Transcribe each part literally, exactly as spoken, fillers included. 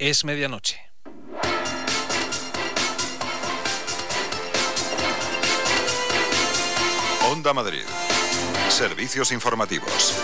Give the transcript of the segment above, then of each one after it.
Es medianoche. Onda Madrid. Servicios informativos.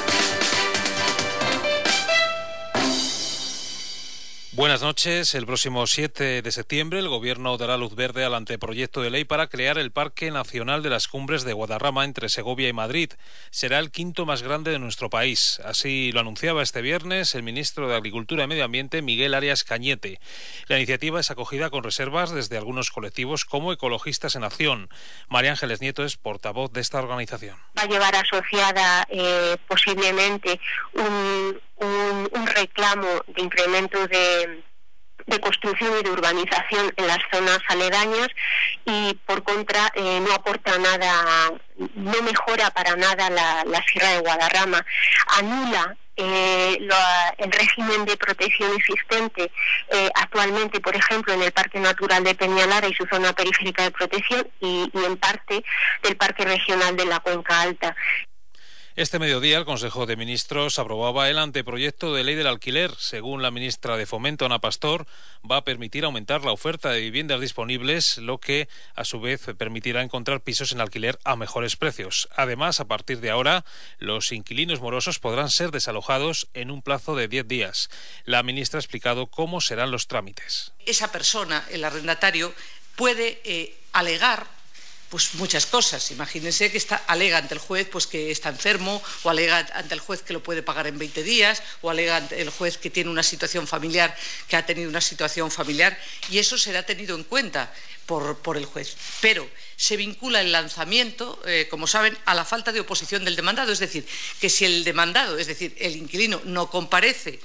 Buenas noches. El próximo siete de septiembre el Gobierno dará luz verde al anteproyecto de ley para crear el Parque Nacional de las Cumbres de Guadarrama entre Segovia y Madrid. Será el quinto más grande de nuestro país. Así lo anunciaba este viernes el ministro de Agricultura y Medio Ambiente, Miguel Arias Cañete. La iniciativa es acogida con reservas desde algunos colectivos como Ecologistas en Acción. María Ángeles Nieto es portavoz de esta organización. Va a llevar asociada eh, posiblemente un... Un, un reclamo de incremento de, de construcción y de urbanización en las zonas aledañas y por contra eh, no aporta nada, no mejora para nada la, la Sierra de Guadarrama, anula eh, lo, el régimen de protección existente eh, actualmente, por ejemplo, en el Parque Natural de Peñalara y su zona periférica de protección y, y en parte del Parque Regional de la Cuenca Alta. Este mediodía el Consejo de Ministros aprobaba el anteproyecto de ley del alquiler. Según la ministra de Fomento, Ana Pastor, va a permitir aumentar la oferta de viviendas disponibles, lo que a su vez permitirá encontrar pisos en alquiler a mejores precios. Además, a partir de ahora, los inquilinos morosos podrán ser desalojados en un plazo de diez días. La ministra ha explicado cómo serán los trámites. Esa persona, el arrendatario, puede eh, alegar pues muchas cosas. Imagínense que está, alega ante el juez pues que está enfermo, o alega ante el juez que lo puede pagar en veinte días, o alega ante el juez que tiene una situación familiar, que ha tenido una situación familiar, y eso será tenido en cuenta por, por el juez. Pero se vincula el lanzamiento, eh, como saben, a la falta de oposición del demandado. Es decir, que si el demandado, es decir, el inquilino, no comparece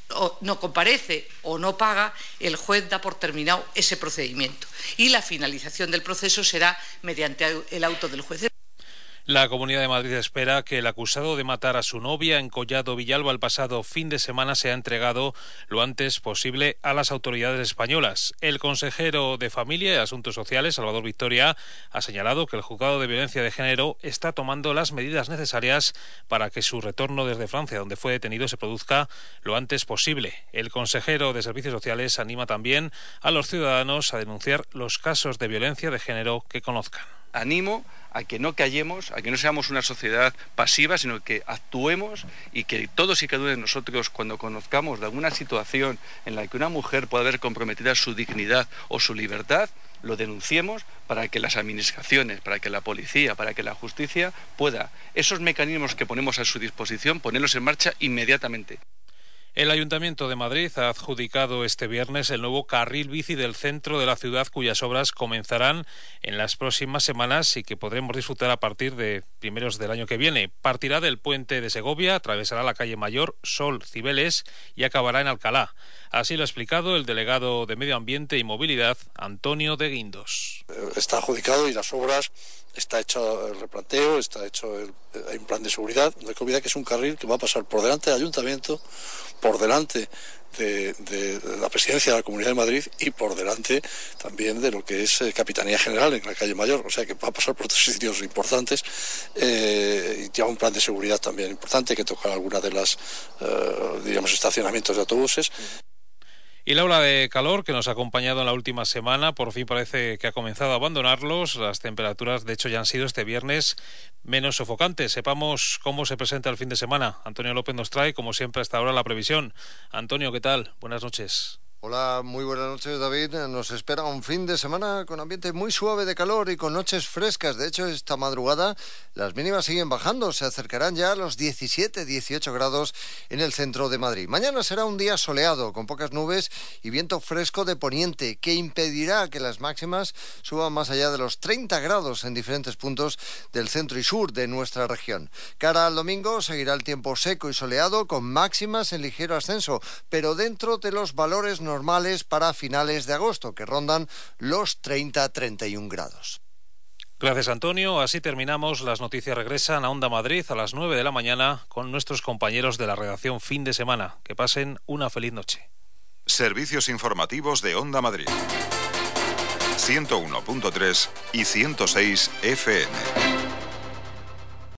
o no comparece o no paga, el juez da por terminado ese procedimiento y la finalización del proceso será mediante el auto del juez. La Comunidad de Madrid espera que el acusado de matar a su novia en Collado Villalba el pasado fin de semana sea entregado lo antes posible a las autoridades españolas. El consejero de Familia y Asuntos Sociales, Salvador Victoria, ha señalado que el Juzgado de Violencia de Género está tomando las medidas necesarias para que su retorno desde Francia, donde fue detenido, se produzca lo antes posible. El consejero de Servicios Sociales anima también a los ciudadanos a denunciar los casos de violencia de género que conozcan. Animo a que no callemos, a que no seamos una sociedad pasiva, sino que actuemos y que todos y cada uno de nosotros, cuando conozcamos de alguna situación en la que una mujer pueda ver comprometida su dignidad o su libertad, lo denunciemos para que las administraciones, para que la policía, para que la justicia pueda esos mecanismos que ponemos a su disposición, ponerlos en marcha inmediatamente. El Ayuntamiento de Madrid ha adjudicado este viernes el nuevo carril bici del centro de la ciudad, cuyas obras comenzarán en las próximas semanas y que podremos disfrutar a partir de primeros del año que viene. Partirá del puente de Segovia, atravesará la calle Mayor, Sol, Cibeles y acabará en Alcalá. Así lo ha explicado el delegado de Medio Ambiente y Movilidad, Antonio de Guindos. Está adjudicado y las obras, está hecho el replanteo, está hecho el, hay un plan de seguridad. No hay que olvidar que es un carril que va a pasar por delante del Ayuntamiento, por delante de, de, de la Presidencia de la Comunidad de Madrid y por delante también de lo que es eh, Capitanía General en la calle Mayor. O sea que va a pasar por tres sitios importantes eh, y lleva un plan de seguridad también importante que toca algunas de las, eh, digamos, estacionamientos de autobuses. Y la ola de calor que nos ha acompañado en la última semana por fin parece que ha comenzado a abandonarlos. Las temperaturas, de hecho, ya han sido este viernes menos sofocantes. Sepamos cómo se presenta el fin de semana. Antonio López nos trae, como siempre, hasta ahora la previsión. Antonio, ¿qué tal? Buenas noches. Hola, muy buenas noches, David. Nos espera un fin de semana con ambiente muy suave de calor y con noches frescas. De hecho, esta madrugada las mínimas siguen bajando. Se acercarán ya a los diecisiete, dieciocho grados en el centro de Madrid. Mañana será un día soleado, con pocas nubes y viento fresco de poniente, que impedirá que las máximas suban más allá de los treinta grados en diferentes puntos del centro y sur de nuestra región. Cara al domingo seguirá el tiempo seco y soleado, con máximas en ligero ascenso, pero dentro de los valores normales para finales de agosto, que rondan los treinta a treinta y un grados. Gracias, Antonio. Así terminamos. Las noticias regresan a Onda Madrid a las nueve de la mañana con nuestros compañeros de la redacción Fin de Semana. Que pasen una feliz noche. Servicios informativos de Onda Madrid. ciento uno punto tres y ciento seis F M.